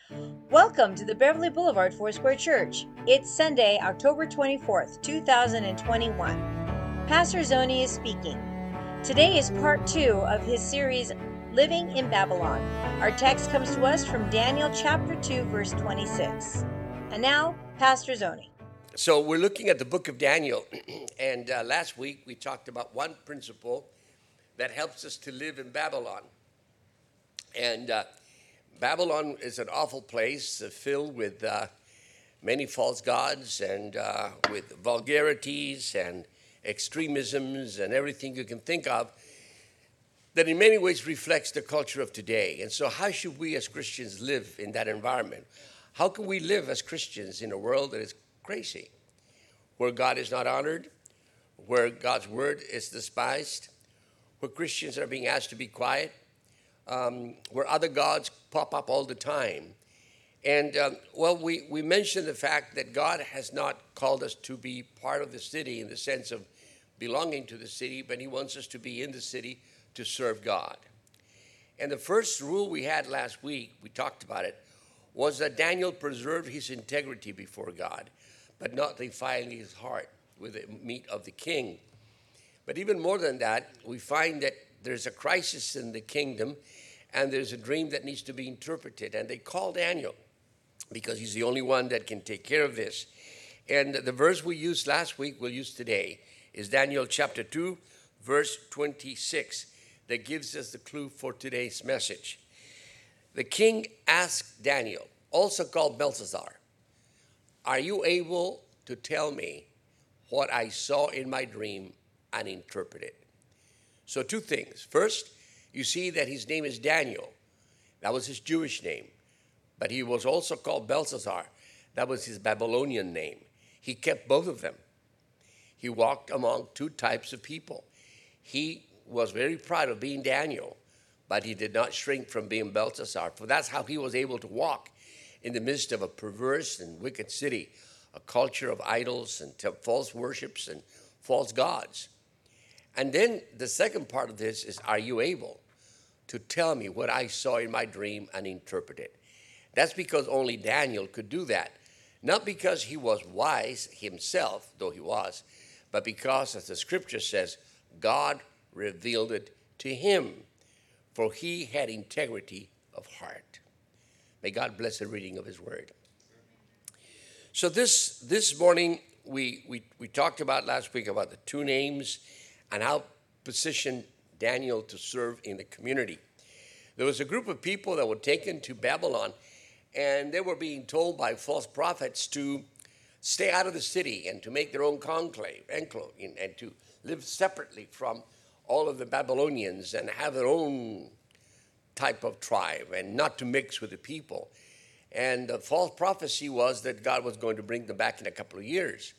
Welcome to the Beverly Boulevard Foursquare Church. It's Sunday, October 24th, 2021. Pastor Zoni is speaking. Today is part 2 of his series, Living in Babylon. Our text comes to us from Daniel chapter 2, verse 26. And now, Pastor Zoni. So we're looking at the book of Daniel, and last week we talked about one principle that helps us to live in Babylon. And Babylon is an awful place filled with many false gods and with vulgarities and extremisms and everything you can think of that in many ways reflects the culture of today. And so how should we as Christians live in that environment? How can we live as Christians in a world that is crazy, where God is not honored, where God's word is despised, where Christians are being asked to be quiet, where other gods pop up all the time? And, we mentioned the fact that God has not called us to be part of the city in the sense of belonging to the city, but he wants us to be in the city to serve God. And the first rule we had last week, we talked about it, was that Daniel preserved his integrity before God, but not defiling his heart with the meat of the king. But even more than that, we find that there's a crisis in the kingdom, and there's a dream that needs to be interpreted. And they call Daniel because he's the only one that can take care of this. And the verse we used last week, we'll use today, is Daniel chapter 2, verse 26, that gives us the clue for today's message. The king asked Daniel, also called Belshazzar, "Are you able to tell me what I saw in my dream and interpret it?" So two things. First, you see that his name is Daniel. That was his Jewish name. But he was also called Belshazzar. That was his Babylonian name. He kept both of them. He walked among two types of people. He was very proud of being Daniel, but he did not shrink from being Belshazzar. For that's how he was able to walk in the midst of a perverse and wicked city, a culture of idols and false worships and false gods. And then the second part of this is, are you able to tell me what I saw in my dream and interpret it? That's because only Daniel could do that. Not because he was wise himself, though he was, but because, as the scripture says, God revealed it to him, for he had integrity of heart. May God bless the reading of his word. So this morning, we talked about last week about the two names and how position Daniel to serve in the community. There was a group of people that were taken to Babylon, and they were being told by false prophets to stay out of the city and to make their own enclave, and to live separately from all of the Babylonians and have their own type of tribe and not to mix with the people. And the false prophecy was that God was going to bring them back in a couple of years.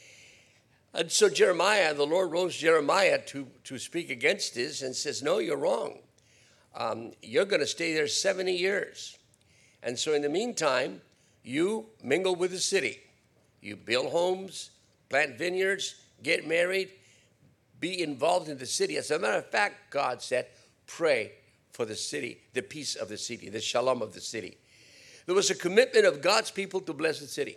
And so Jeremiah, the Lord rose Jeremiah to speak against this and says, no, you're wrong. You're going to stay there 70 years. And so in the meantime, you mingle with the city. You build homes, plant vineyards, get married, be involved in the city. As a matter of fact, God said, pray for the city, the peace of the city, the shalom of the city. There was a commitment of God's people to bless the city.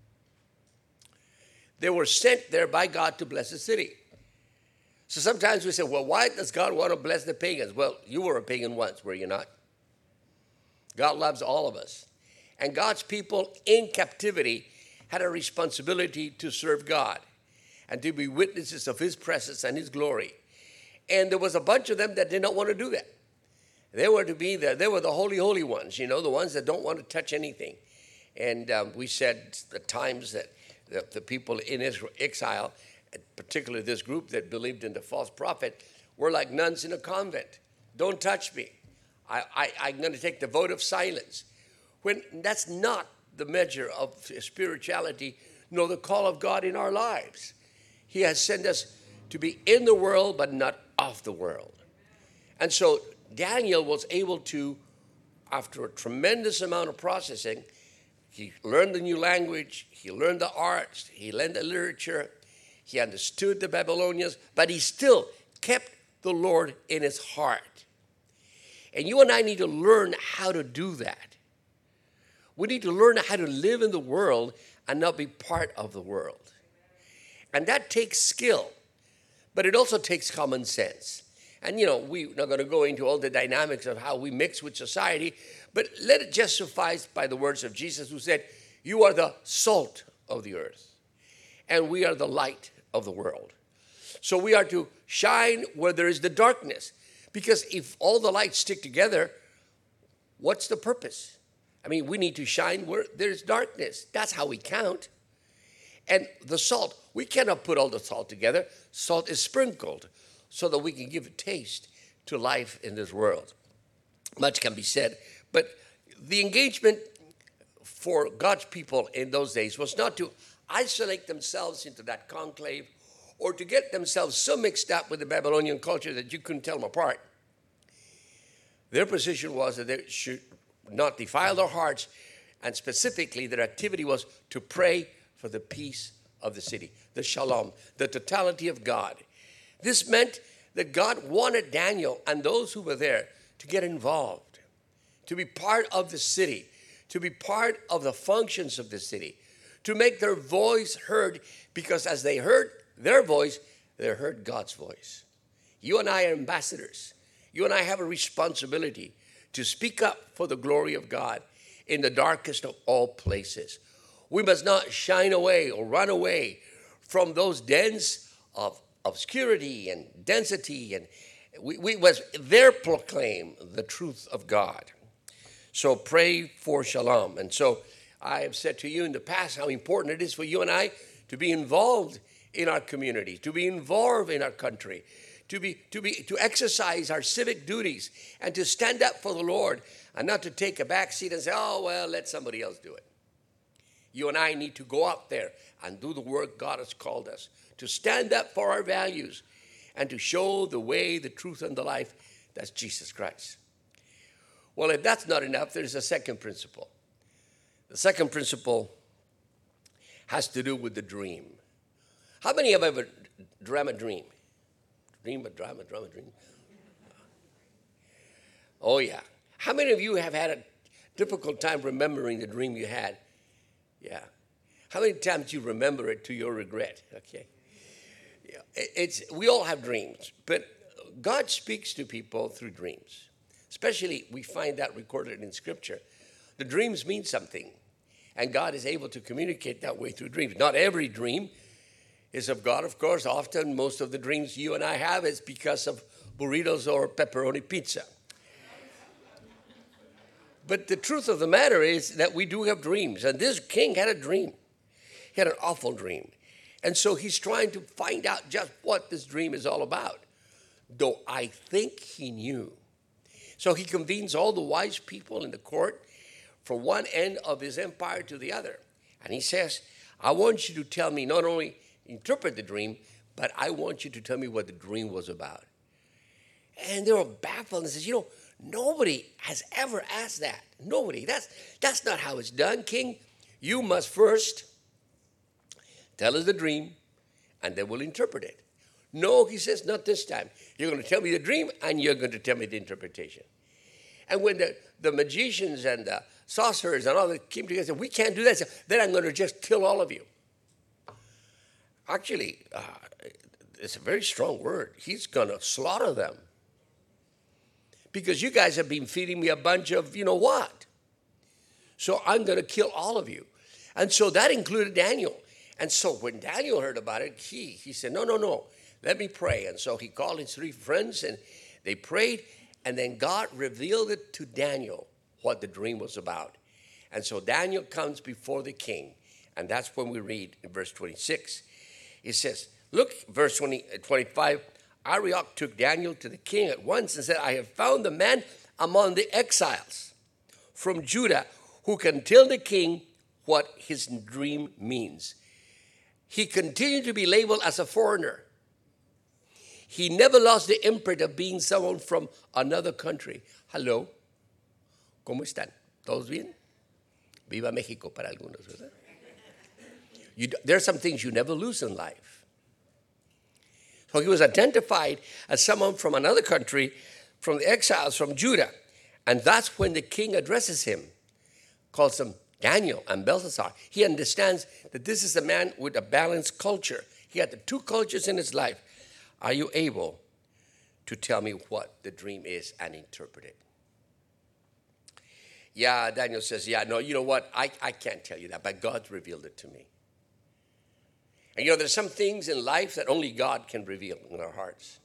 They were sent there by God to bless the city. So sometimes we say, well, why does God want to bless the pagans? Well, you were a pagan once, were you not? God loves all of us. And God's people in captivity had a responsibility to serve God and to be witnesses of his presence and his glory. And there was a bunch of them that did not want to do that. They were the holy ones, the ones that don't want to touch anything. And we said at times that the people in Israel, exile, particularly this group that believed in the false prophet, were like nuns in a convent. Don't touch me. I'm going to take the vote of silence. When that's not the measure of spirituality, nor the call of God in our lives. He has sent us to be in the world, but not of the world. And so Daniel was able to, after a tremendous amount of processing, he learned the new language, he learned the arts, he learned the literature, he understood the Babylonians, but he still kept the Lord in his heart. And you and I need to learn how to do that. We need to learn how to live in the world and not be part of the world. And that takes skill, but it also takes common sense. And, we're not going to go into all the dynamics of how we mix with society, but let it just suffice by the words of Jesus, who said, "You are the salt of the earth, and we are the light of the world." So we are to shine where there is the darkness, because if all the lights stick together, what's the purpose? I mean, we need to shine where there's darkness. That's how we count. And the salt, we cannot put all the salt together. Salt is sprinkled so that we can give a taste to life in this world. Much can be said, but the engagement for God's people in those days was not to isolate themselves into that conclave or to get themselves so mixed up with the Babylonian culture that you couldn't tell them apart. Their position was that they should not defile their hearts, and specifically their activity was to pray for the peace of the city, the shalom, the totality of God. This meant that God wanted Daniel and those who were there to get involved, to be part of the city, to be part of the functions of the city, to make their voice heard, because as they heard their voice, they heard God's voice. You and I are ambassadors. You and I have a responsibility to speak up for the glory of God in the darkest of all places. We must not shine away or run away from those dens of obscurity and density, and we must there proclaim the truth of God. So pray for shalom. And so I have said to you in the past how important it is for you and I to be involved in our community, to be involved in our country, to exercise our civic duties, and to stand up for the Lord, and not to take a back seat and say, "Oh, well, let somebody else do it." You and I need to go out there and do the work God has called us, to stand up for our values and to show the way, the truth, and the life. That's Jesus Christ. Well, if that's not enough, there's a second principle. The second principle has to do with the dream. How many have ever dreamt a dream? Dream. Oh, yeah. How many of you have had a difficult time remembering the dream you had? Yeah. How many times you remember it to your regret? Okay. Yeah. We all have dreams, but God speaks to people through dreams. Especially, we find that recorded in Scripture. The dreams mean something, and God is able to communicate that way through dreams. Not every dream is of God, of course. Often, most of the dreams you and I have is because of burritos or pepperoni pizza. But the truth of the matter is that we do have dreams, and this king had a dream. He had an awful dream. And so he's trying to find out just what this dream is all about, though I think he knew. So he convenes all the wise people in the court from one end of his empire to the other. And he says, I want you to tell me, not only interpret the dream, but I want you to tell me what the dream was about. And they were baffled and says, nobody has ever asked that. Nobody. That's not how it's done, king. You must first tell us the dream, and then we'll interpret it. No, he says, not this time. You're going to tell me the dream, and you're going to tell me the interpretation. And when the magicians and the sorcerers and all that came together and said, we can't do that, then I'm going to just kill all of you. Actually, it's a very strong word. He's going to slaughter them. Because you guys have been feeding me a bunch of what. So I'm going to kill all of you. And so that included Daniel. And so when Daniel heard about it, he said, no, let me pray. And so he called his 3 friends, and they prayed, and then God revealed it to Daniel what the dream was about. And so Daniel comes before the king, and that's when we read in verse 26. It says, look, verse 25, Arioch took Daniel to the king at once and said, I have found the man among the exiles from Judah who can tell the king what his dream means. He continued to be labeled as a foreigner. He never lost the imprint of being someone from another country. Hello, ¿cómo están? ¿Todos bien? Viva México para algunos, ¿verdad? There are some things you never lose in life. So he was identified as someone from another country, from the exiles, from Judah. And that's when the king addresses him, calls him Daniel and Belshazzar. He understands that this is a man with a balanced culture. He had the two cultures in his life. Are you able to tell me what the dream is and interpret it? Yeah, Daniel says, yeah, no, you know what? I can't tell you that, but God's revealed it to me. And you know, there's some things in life that only God can reveal in our hearts.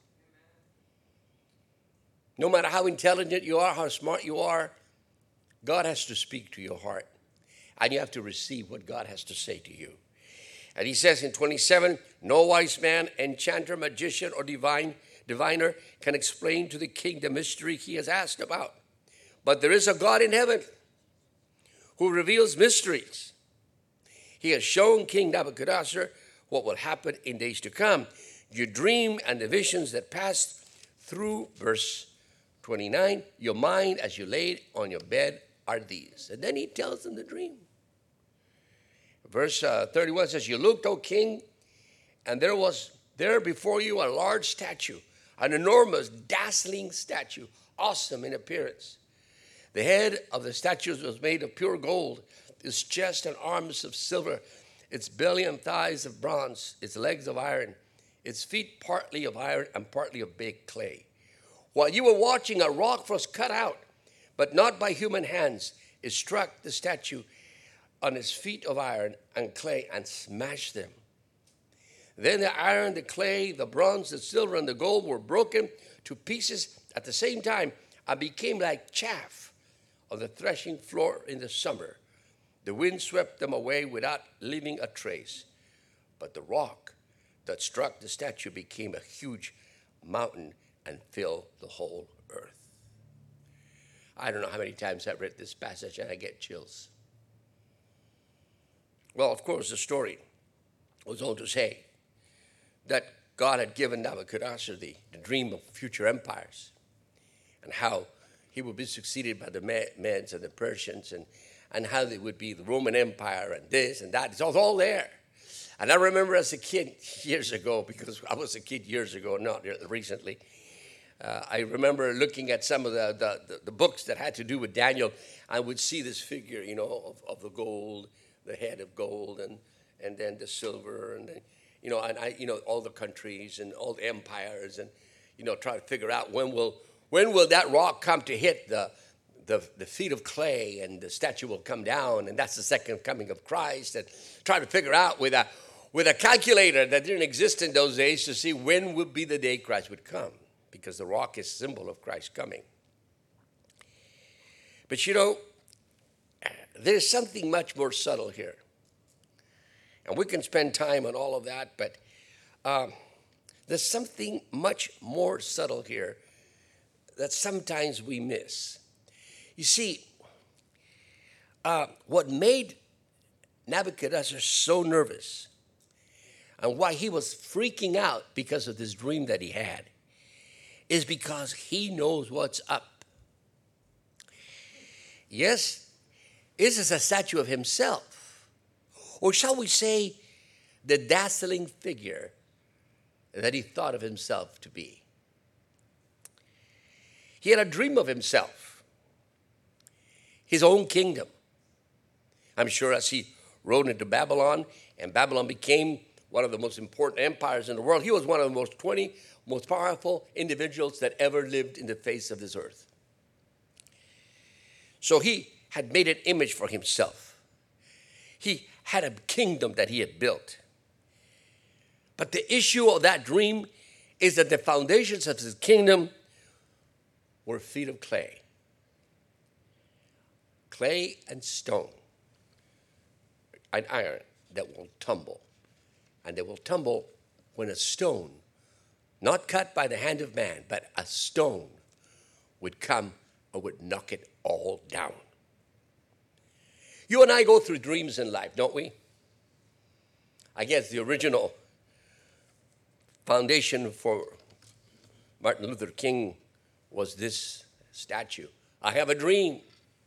No matter how intelligent you are, how smart you are, God has to speak to your heart. And you have to receive what God has to say to you. And he says in 27, no wise man, enchanter, magician, or diviner can explain to the king the mystery he has asked about. But there is a God in heaven who reveals mysteries. He has shown King Nebuchadnezzar what will happen in days to come. Your dream and the visions that passed through, verse 29, your mind as you laid on your bed are these. And then he tells them the dream. Verse 31 says, you looked, O king, and there was there before you a large statue, an enormous, dazzling statue, awesome in appearance. The head of the statue was made of pure gold, its chest and arms of silver, its belly and thighs of bronze, its legs of iron, its feet partly of iron and partly of baked clay. While you were watching, a rock was cut out, but not by human hands. It struck the statue on its feet of iron and clay and smashed them. Then the iron, the clay, the bronze, the silver, and the gold were broken to pieces at the same time and became like chaff on the threshing floor in the summer. The wind swept them away without leaving a trace. But the rock that struck the statue became a huge mountain and filled the whole earth. I don't know how many times I've read this passage and I get chills. Well, of course, the story goes on to say that God had given Nebuchadnezzar the dream of future empires and how he would be succeeded by the Medes and the Persians and how they would be the Roman Empire and this and that. It's all there. And I remember as a kid years ago, because I was a kid years ago, not recently, I remember looking at some of the books that had to do with Daniel. I would see this figure, you know, of the gold, the head of gold, and then the silver, and all the countries and all the empires, and try to figure out when will that rock come to hit the feet of clay, and the statue will come down, and that's the second coming of Christ. And try to figure out with a calculator that didn't exist in those days to see when would be the day Christ would come, because the rock is a symbol of Christ coming. But there's something much more subtle here. And we can spend time on all of that, but there's something much more subtle here that sometimes we miss. You see, what made Nebuchadnezzar so nervous and why he was freaking out because of this dream that he had is because he knows what's up. Yes, this is a statue of himself, or shall we say, the dazzling figure that he thought of himself to be. He had a dream of himself, his own kingdom. I'm sure as he rode into Babylon, and Babylon became one of the most important empires in the world, he was one of the 20 most powerful individuals that ever lived in the face of this earth. So he had made an image for himself. He had a kingdom that he had built. But the issue of that dream is that the foundations of his kingdom were feet of clay. Clay and stone and iron that will tumble. And they will tumble when a stone, not cut by the hand of man, but a stone would come or would knock it all down. You and I go through dreams in life, don't we? I guess the original foundation for Martin Luther King was this statue. I have a dream.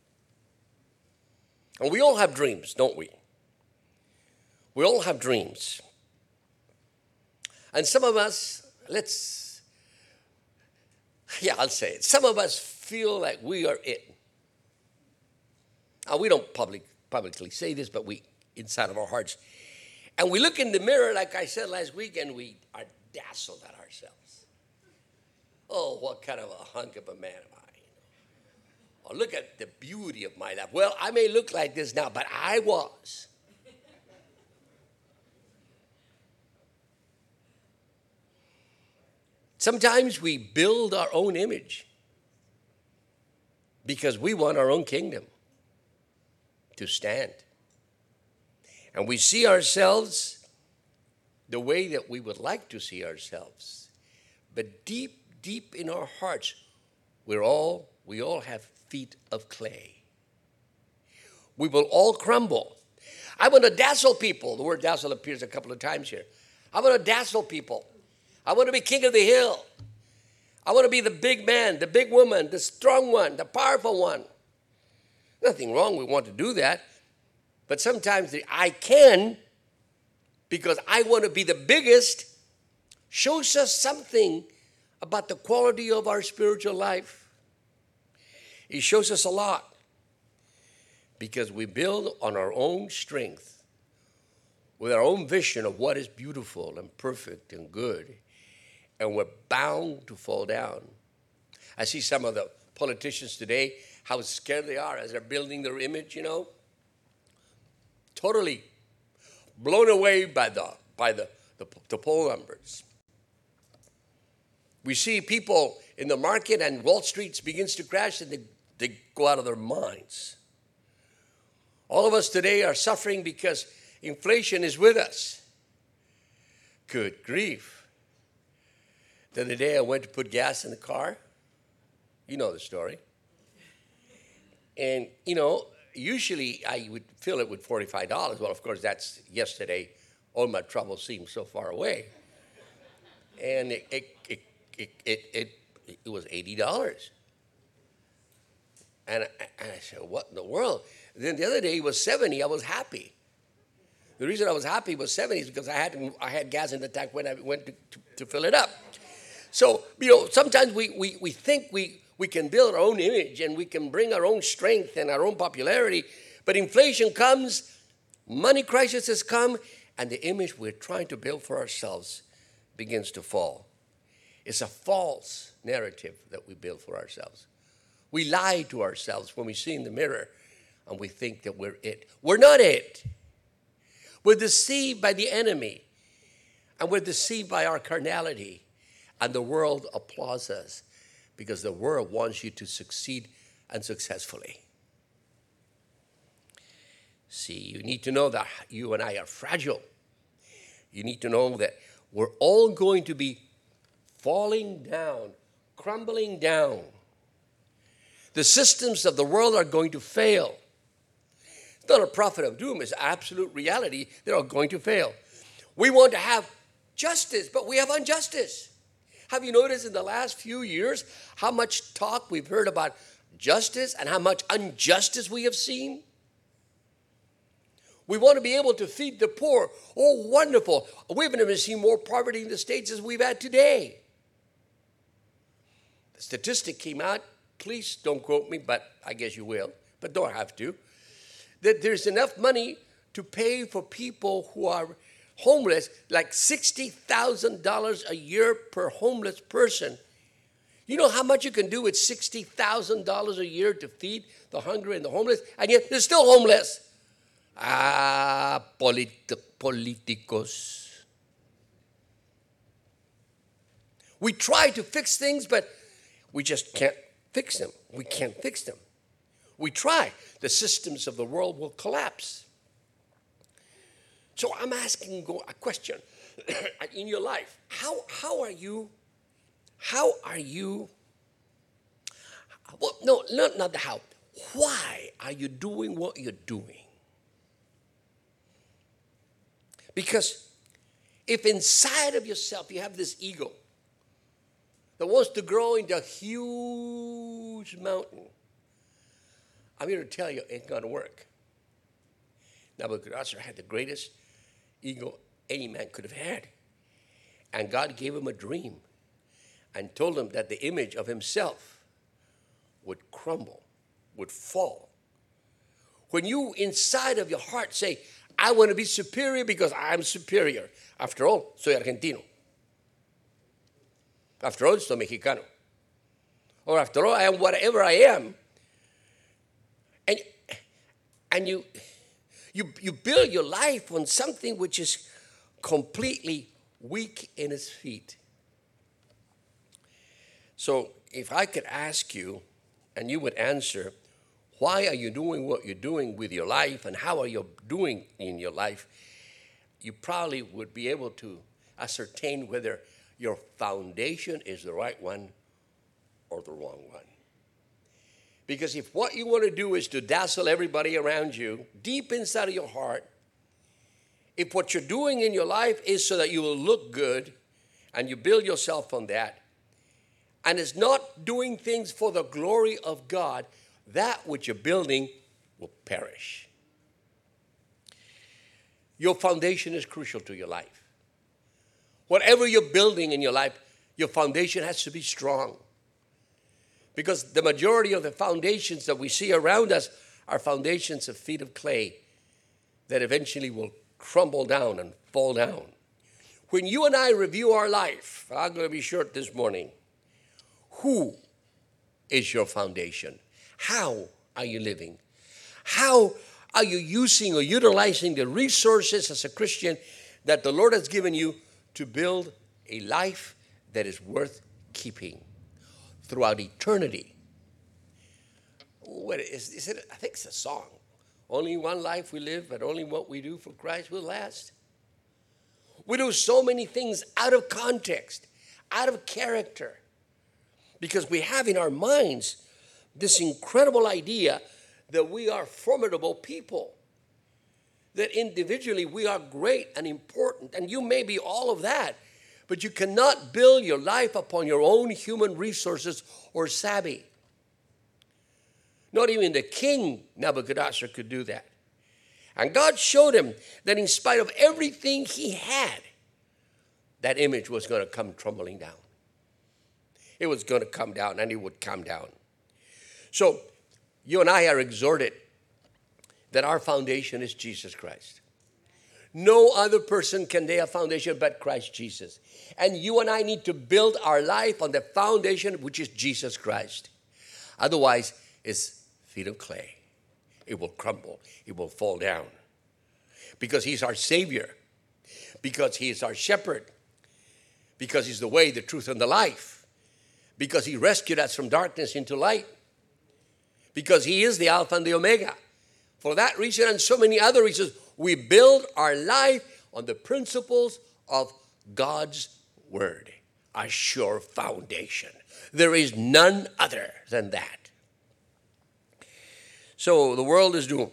And we all have dreams, don't we? We all have dreams. And some of us, I'll say it. Some of us feel like we are it. Now, we don't publicly say this, but we inside of our hearts. And we look in the mirror, like I said last week, and we are dazzled at ourselves. Oh, what kind of a hunk of a man am I? Oh, look at the beauty of my life. Well, I may look like this now, but I was. Sometimes we build our own image because we want our own kingdom to stand. And we see ourselves the way that we would like to see ourselves. But deep, deep in our hearts, we all have feet of clay. We will all crumble. I want to dazzle people. The word dazzle appears a couple of times here. I want to dazzle people. I want to be king of the hill. I want to be the big man, the big woman, the strong one, the powerful one. Nothing wrong, we want to do that. But sometimes the I can, because I want to be the biggest, shows us something about the quality of our spiritual life. It shows us a lot because we build on our own strength, with our own vision of what is beautiful and perfect and good, and we're bound to fall down. I see some of the politicians today, how scared they are as they're building their image, you know. Totally blown away by the poll numbers. We see people in the market and Wall Street begins to crash and they go out of their minds. All of us today are suffering because inflation is with us. Good grief. The other day I went to put gas in the car. You know the story. And, you know, usually I would fill it with $45. Well, of course, that's yesterday. All my trouble seemed so far away. And it was $80. And I said, what in the world? Then the other day it was $70. I was happy. The reason I was happy was $70 is because I had gas in the tank when I went to fill it up. So, you know, sometimes we think we can build our own image and we can bring our own strength and our own popularity, but inflation comes, money crises come, and the image we're trying to build for ourselves begins to fall. It's a false narrative that we build for ourselves. We lie to ourselves when we see in the mirror and we think that we're it. We're not it. We're deceived by the enemy, and we're deceived by our carnality, and the world applauds us because the world wants you to succeed and successfully. See, you need to know that you and I are fragile. You need to know that we're all going to be falling down, crumbling down. The systems of the world are going to fail. It's not a prophet of doom, it's absolute reality. They're all going to fail. We want to have justice, but we have injustice. Have you noticed in the last few years how much talk we've heard about justice and how much injustice we have seen? We want to be able to feed the poor. Oh, wonderful. We've never seen more poverty in the States as we've had today. The statistic came out, please don't quote me, but I guess you will, but don't have to, that there's enough money to pay for people who are homeless, like $60,000 a year per homeless person. You know how much you can do with $60,000 a year to feed the hungry and the homeless, and yet they're still homeless. Politicos. We try to fix things, but we just can't fix them. We can't fix them. We try. The systems of the world will collapse. So I'm asking a question in your life. How are you? Well, no, not the how. Why are you doing what you're doing? Because if inside of yourself you have this ego that wants to grow into a huge mountain, I'm here to tell you it ain't going to work. Nebuchadnezzar had the greatest ego any man could have had. And God gave him a dream and told him that the image of himself would crumble, would fall, When you inside of your heart say, I want to be superior because I'm superior. After all, soy argentino. After all, soy mexicano. Or after all, I am whatever I am. And you build your life on something which is completely weak in its feet. So if I could ask you, and you would answer, why are you doing what you're doing with your life, and how are you doing in your life, you probably would be able to ascertain whether your foundation is the right one or the wrong one. Because if what you want to do is to dazzle everybody around you, deep inside of your heart, if what you're doing in your life is so that you will look good and you build yourself on that, and it's not doing things for the glory of God, that which you're building will perish. Your foundation is crucial to your life. Whatever you're building in your life, your foundation has to be strong. Because the majority of the foundations that we see around us are foundations of feet of clay that eventually will crumble down and fall down. When you and I review our life, I'm going to be short this morning, who is your foundation? How are you living? How are you using or utilizing the resources as a Christian that the Lord has given you to build a life that is worth keeping throughout eternity? What is it? I think it's a song. Only one life we live, but only what we do for Christ will last. We do so many things out of context, out of character, because we have in our minds this incredible idea that we are formidable people, that individually we are great and important, and you may be all of that, but you cannot build your life upon your own human resources or savvy. Not even the king Nebuchadnezzar could do that. And God showed him that in spite of everything he had, that image was going to come tumbling down. It was going to come down, and it would come down. So you and I are exhorted that our foundation is Jesus Christ. No other person can lay a foundation but Christ Jesus. And you and I need to build our life on the foundation which is Jesus Christ. Otherwise, it's feet of clay. It will crumble. It will fall down. Because he's our Savior. Because he is our shepherd. Because he's the way, the truth, and the life. Because he rescued us from darkness into light. Because he is the Alpha and the Omega. For that reason and so many other reasons, we build our life on the principles of God's Word. A sure foundation. There is none other than that. So the world is doomed.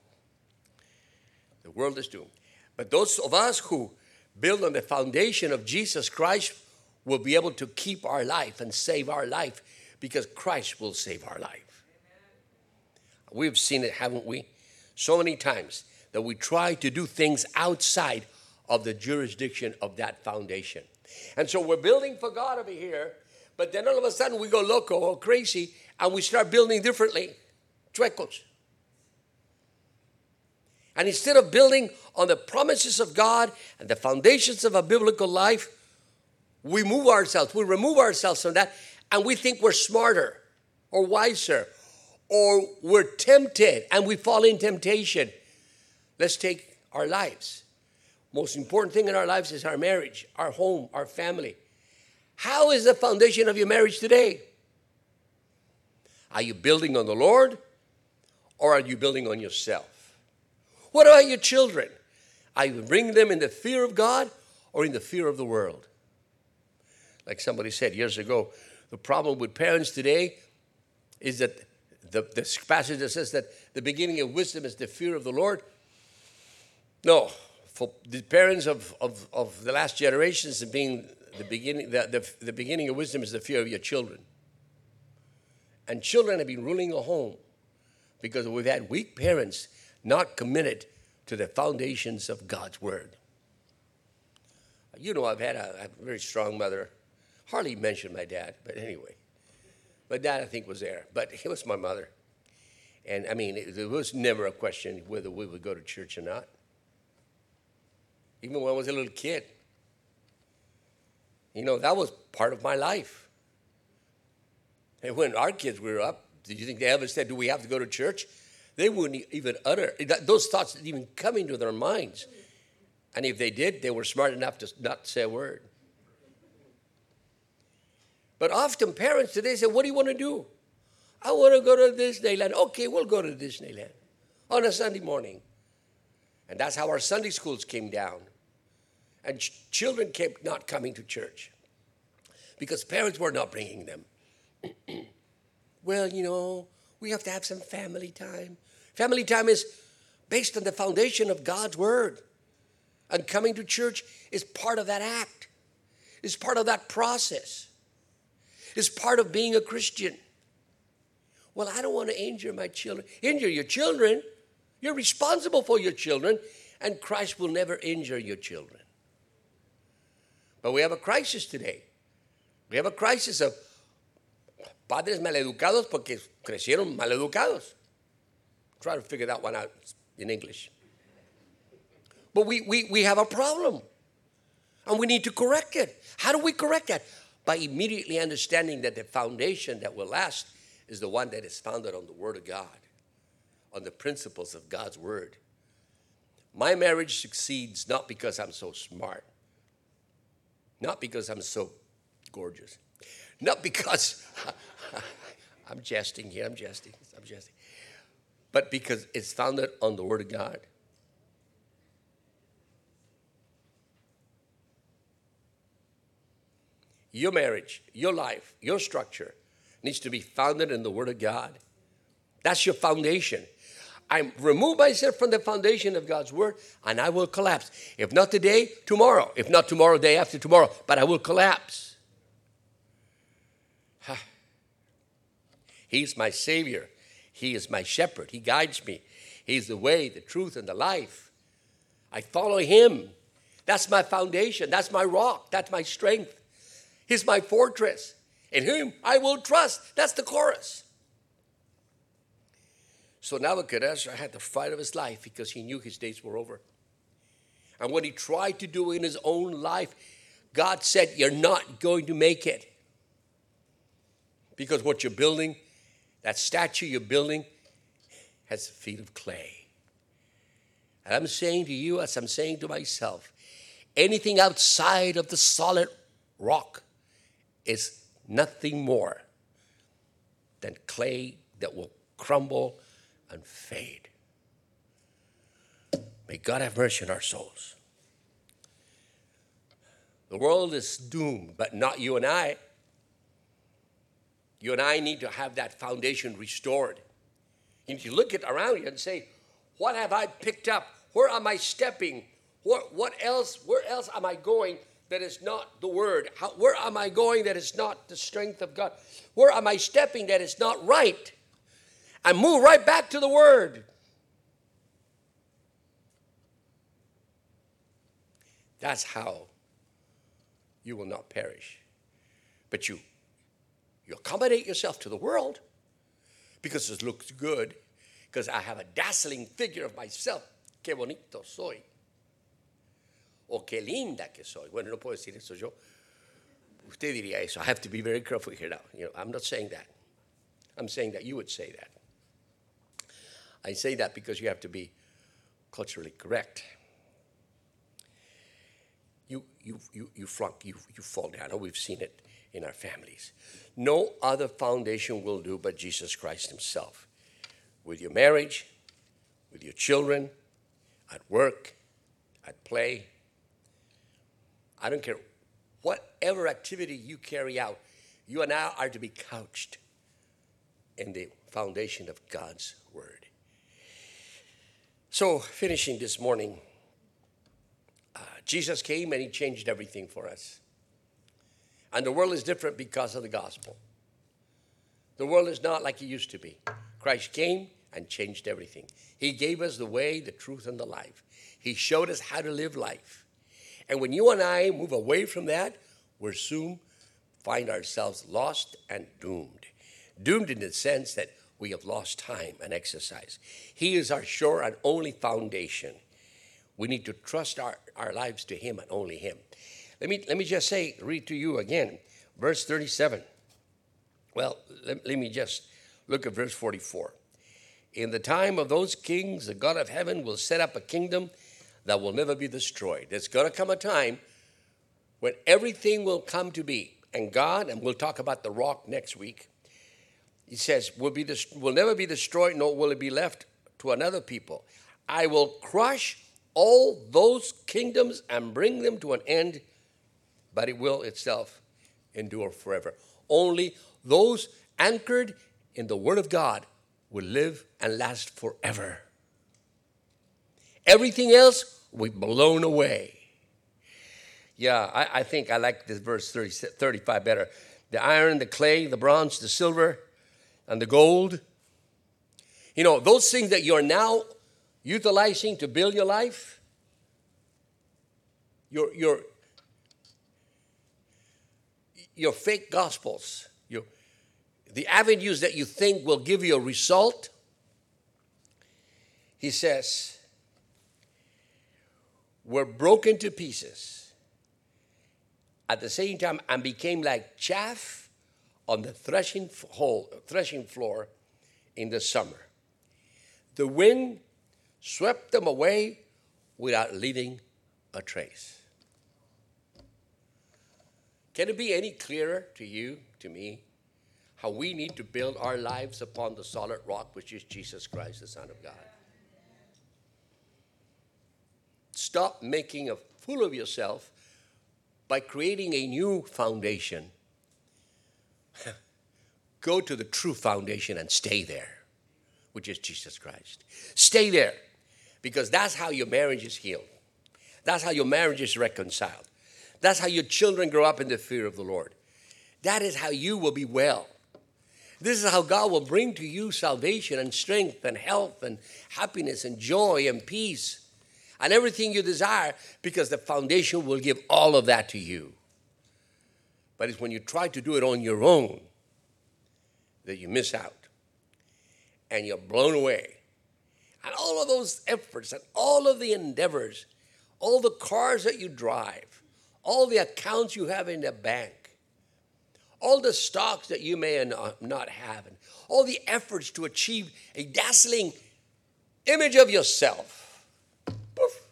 The world is doomed. But those of us who build on the foundation of Jesus Christ will be able to keep our life and save our life, because Christ will save our life. We've seen it, haven't we? So many times that we try to do things outside of the jurisdiction of that foundation. And so we're building for God over here, but then all of a sudden we go loco or crazy and we start building differently. Chuecos. And instead of building on the promises of God and the foundations of a biblical life, we remove ourselves from that, and we think we're smarter or wiser, or we're tempted and we fall in temptation. Let's take our lives. Most important thing in our lives is our marriage, our home, our family. How is the foundation of your marriage today? Are you building on the Lord, or are you building on yourself? What about your children? Are you bringing them in the fear of God or in the fear of the world? Like somebody said years ago, the problem with parents today is that the passage that says that the beginning of wisdom is the fear of the Lord. No, for the parents of the last generations, being the beginning of wisdom is the fear of your children. And children have been ruling a home because we've had weak parents not committed to the foundations of God's Word. You know, I've had a very strong mother. Hardly mentioned my dad, but anyway. My dad, I think, was there, but he was my mother. And I mean, there was never a question whether we would go to church or not. Even when I was a little kid. That was part of my life. And when our kids grew up, did you think they ever said, do we have to go to church? They wouldn't even utter. Those thoughts didn't even come into their minds. And if they did, they were smart enough to not say a word. But often parents today say, what do you want to do? I want to go to Disneyland. Okay, we'll go to Disneyland on a Sunday morning. And that's how our Sunday schools came down. And children kept not coming to church because parents were not bringing them. Well, we have to have some family time. Family time is based on the foundation of God's word. And coming to church is part of that act. It's part of that process. It's part of being a Christian. Well, I don't want to injure my children. Injure your children. You're responsible for your children, and Christ will never injure your children. But we have a crisis today. We have a crisis of padres maleducados porque crecieron maleducados. Try to figure that one out in English. But we have a problem, and we need to correct it. How do we correct that? By immediately understanding that the foundation that will last is the one that is founded on the Word of God, on the principles of God's Word. My marriage succeeds not because I'm so smart, not because I'm so gorgeous, not because I'm jesting here, I'm jesting, but because it's founded on the Word of God. Your marriage, your life, your structure needs to be founded in the Word of God. That's your foundation. I remove myself from the foundation of God's Word, and I will collapse. If not today, tomorrow. If not tomorrow, day after tomorrow. But I will collapse. He's my Savior. He is my shepherd. He guides me. He's the way, the truth, and the life. I follow Him. That's my foundation. That's my rock. That's my strength. He's my fortress. In whom I will trust. That's the chorus. So Nebuchadnezzar had the fight of his life because he knew his days were over. And what he tried to do in his own life, God said, you're not going to make it. Because what you're building, that statue you're building, has feet of clay. And I'm saying to you, as I'm saying to myself, anything outside of the solid rock is nothing more than clay that will crumble and fade. May God have mercy on our souls. The world is doomed, but not you and I. You and I need to have that foundation restored. You need to look around you and say, what have I picked up? Where am I stepping? Where else am I going that is not the Word? Where am I going that is not the strength of God? Where am I stepping that is not right? I move right back to the Word. That's how you will not perish. But you accommodate yourself to the world because it looks good, because I have a dazzling figure of myself. Qué bonito soy. O qué linda que soy. Bueno, no puedo decir eso yo. Usted diría eso. I have to be very careful here now. I'm not saying that. I'm saying that you would say that. I say that because you have to be culturally correct. You flunk, you fall down. Oh, we've seen it in our families. No other foundation will do but Jesus Christ Himself. With your marriage, with your children, at work, at play. I don't care whatever activity you carry out, you and I are to be couched in the foundation of God's Word. So, finishing this morning, Jesus came and He changed everything for us. And the world is different because of the gospel. The world is not like it used to be. Christ came and changed everything. He gave us the way, the truth, and the life. He showed us how to live life. And when you and I move away from that, we'll soon find ourselves lost and doomed. Doomed in the sense that we have lost time and exercise. He is our sure and only foundation. We need to trust our lives to him and only him. Let me just read to you again, verse 37. Well, let me just look at verse 44. In the time of those kings, the God of heaven will set up a kingdom that will never be destroyed. There's going to come a time when everything will come to be. And God, and we'll talk about the rock next week, he says, will never be destroyed, nor will it be left to another people. I will crush all those kingdoms and bring them to an end, but it will itself endure forever. Only those anchored in the Word of God will live and last forever. Everything else will be blown away. Yeah, I think I like this verse 35 better. The iron, the clay, the bronze, the silver, and the gold. You know, those things that you're now utilizing to build your life, your fake gospels, the avenues that you think will give you a result, he says, were broken to pieces at the same time and became like chaff on the threshing floor in the summer. The wind swept them away without leaving a trace. Can it be any clearer to you, to me, how we need to build our lives upon the solid rock, which is Jesus Christ, the Son of God? Stop making a fool of yourself by creating a new foundation. Go to the true foundation and stay there, which is Jesus Christ. Stay there, because that's how your marriage is healed. That's how your marriage is reconciled. That's how your children grow up in the fear of the Lord. That is how you will be well. This is how God will bring to you salvation and strength and health and happiness and joy and peace and everything you desire, because the foundation will give all of that to you. But it's when you try to do it on your own that you miss out and you're blown away. And all of those efforts and all of the endeavors, all the cars that you drive, all the accounts you have in the bank, all the stocks that you may not have, and all the efforts to achieve a dazzling image of yourself, poof,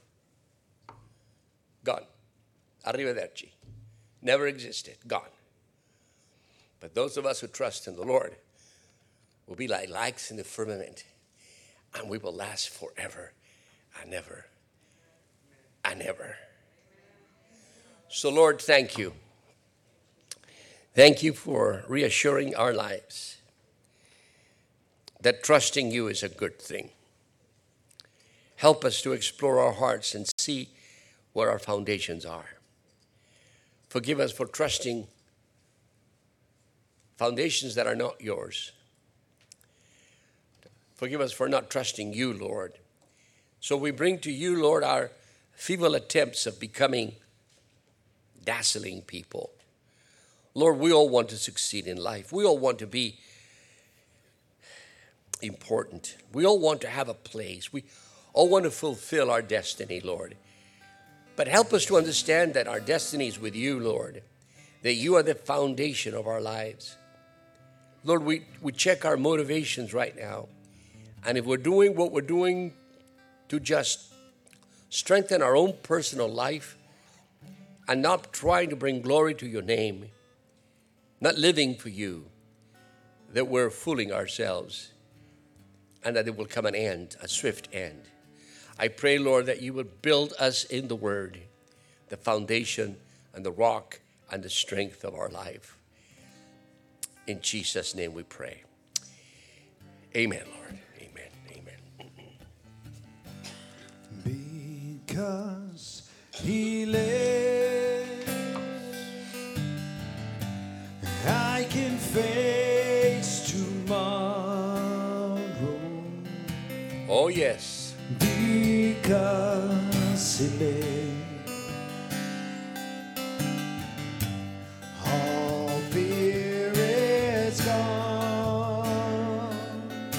gone. Arrivederci. Never existed. Gone. But those of us who trust in the Lord will be like lights in the firmament, and we will last forever and ever and ever. So, Lord, thank you. Thank you for reassuring our lives that trusting you is a good thing. Help us to explore our hearts and see where our foundations are. Forgive us for trusting foundations that are not yours. Forgive us for not trusting you, Lord. So we bring to you, Lord, our feeble attempts of becoming dazzling people. Lord, we all want to succeed in life. We all want to be important. We all want to have a place. We all want to fulfill our destiny, Lord. But help us to understand that our destiny is with you, Lord, that you are the foundation of our lives. Lord, we check our motivations right now. And if we're doing what we're doing to just strengthen our own personal life and not trying to bring glory to your name, not living for you, that we're fooling ourselves and that there will come an end, a swift end. I pray, Lord, that you would build us in the Word, the foundation and the rock and the strength of our life. In Jesus' name we pray. Amen, Lord. Amen. Amen. Because he lives, I can face tomorrow. Oh, yes. Because he lives, all fear is gone.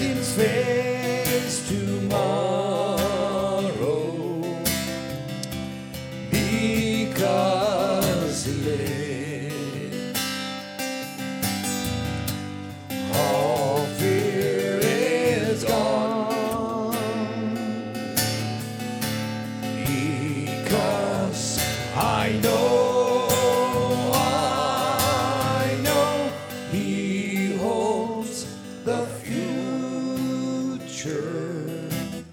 can face tomorrow because He lives. All fear is gone because I know He holds the future,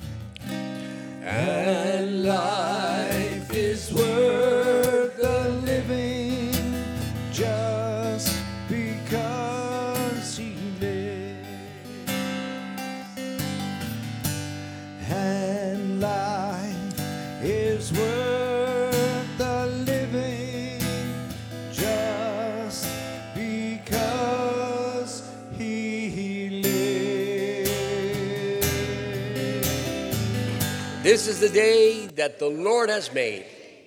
and life is worth the living just because He lives. And life is worth the living just because He lives. This is the day that the Lord has made.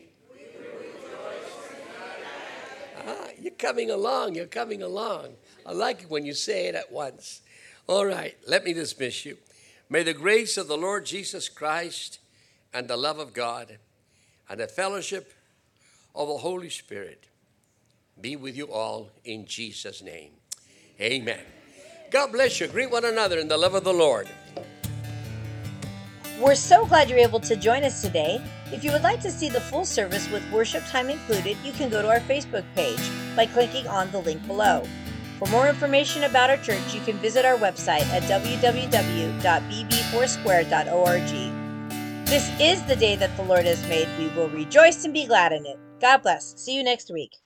You're coming along. You're coming along. I like it when you say it at once. All right, let me dismiss you. May the grace of the Lord Jesus Christ and the love of God and the fellowship of the Holy Spirit be with you all in Jesus' name. Amen. God bless you. Greet one another in the love of the Lord. We're so glad you're able to join us today. If you would like to see the full service with worship time included, you can go to our Facebook page by clicking on the link below. For more information about our church, you can visit our website at www.bb4square.org. This is the day that the Lord has made. We will rejoice and be glad in it. God bless. See you next week.